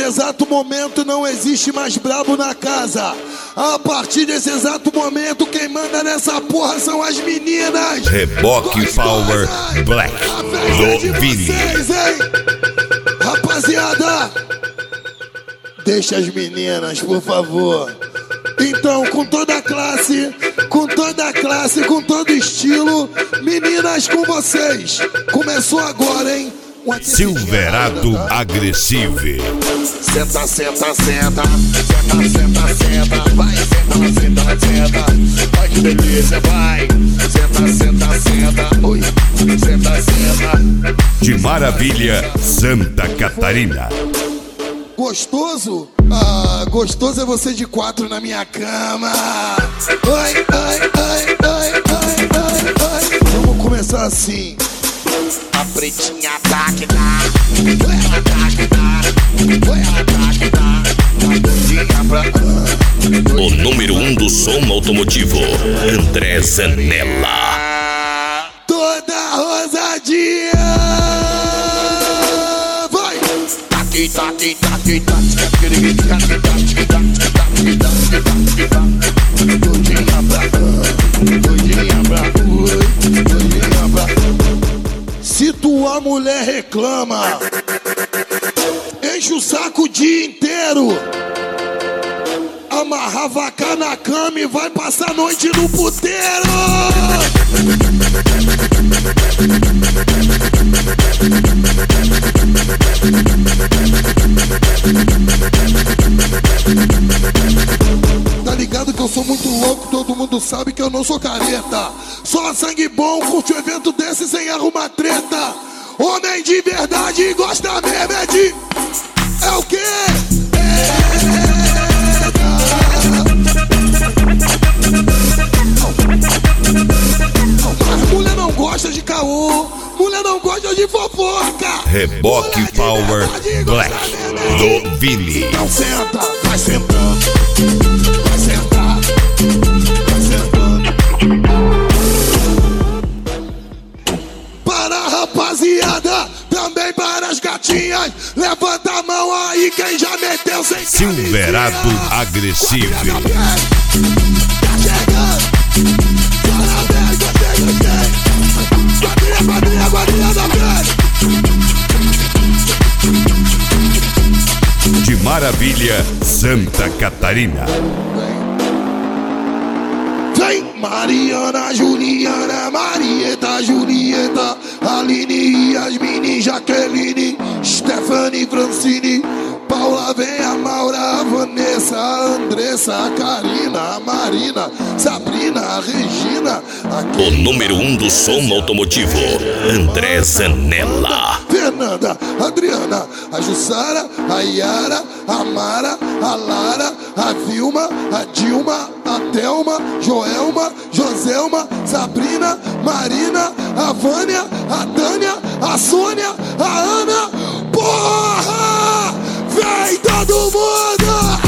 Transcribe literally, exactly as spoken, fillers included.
exato momento não existe mais brabo na casa. A partir desse exato momento, quem manda nessa porra são as meninas. Reboque Power Black do Vini. Rapaziada, deixa as meninas, por favor. Então, com toda a classe, com toda a classe, com todo estilo, meninas com vocês. Começou agora, hein? Silverado Agressivo. Senta, senta, senta, senta, senta, senta, vai, senta, senta, senta, vai que delícia, vai, senta, senta, senta, oi, senta, senta. De Maravilha, Santa Catarina. Gostoso? Ah, gostoso é você de quatro na minha cama. Ai, ai, ai, ai, ai, ai, ai. Vamos começar assim. A pretinha tá que dá, ela tá que dá, ela tá que dá, a gordinha pra... O número um do som automotivo, André Zanella. Toda rosadinha. Vai! Taqui, taqui, taqui, taqui, taqui, taqui, taqui, taqui, taqui, taqui, gordinha pra... gordinha pra... gordinha pra... Se tua mulher reclama, enche o saco o dia inteiro, amarra a vaca na cama e vai passar a noite no puteiro. Tá ligado que eu sou muito louco, todo mundo sabe que eu não sou careta. Só sangue bom, curte um evento desse sem arrumar treta. Homem de verdade gosta mesmo é de... É o quê? Mas mulher não gosta de caô, mulher não gosta de fofoca. Reboque Power Black do Vini. Então senta, vai sentando, vai sentar, vai sentando. Para a rapaziada, também para as gatinhas, levanta a mão aí quem já meteu sem camisinha. Silverado Agressivo. Tá chegando. Parabéns, gostei, gostei. Quadrilha, quadrilha, quadrilha da frente. De Maravilha, Santa Catarina. Vem! Mariana, Juliana, Marieta, Julieta, Aline, Yasmine, Jaqueline, Stephanie, Francine, Paula, vem a Maura, a Vanessa, a Andressa, a Karina, a Marina, Sabrina, a Regina, a O número um do som automotivo, André Zanella. Fernanda, Adriana, a Jussara, a Yara, a Mara, a Lara, a Vilma, a Dilma, a Thelma, Joelma, Joselma, Sabrina, Marina, a Vânia, a Tânia, a Sônia, a Ana. Porra! Vem todo mundo!